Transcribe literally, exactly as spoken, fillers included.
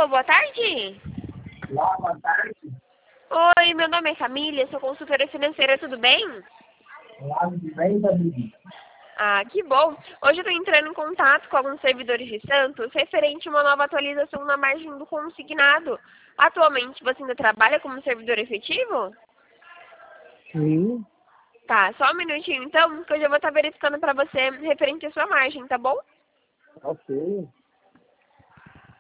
boa tarde. Olá, boa tarde. Oi, meu nome é Camila, sou consultora financeira, tudo bem? Olá, tudo bem, Camila? Ah, que bom. Hoje eu estou entrando em contato com alguns servidores de Santos referente a uma nova atualização na margem do consignado. Atualmente, você ainda trabalha como servidor efetivo? Sim. Tá, só um minutinho então, que eu já vou estar verificando para você referente à sua margem, tá bom? Ok.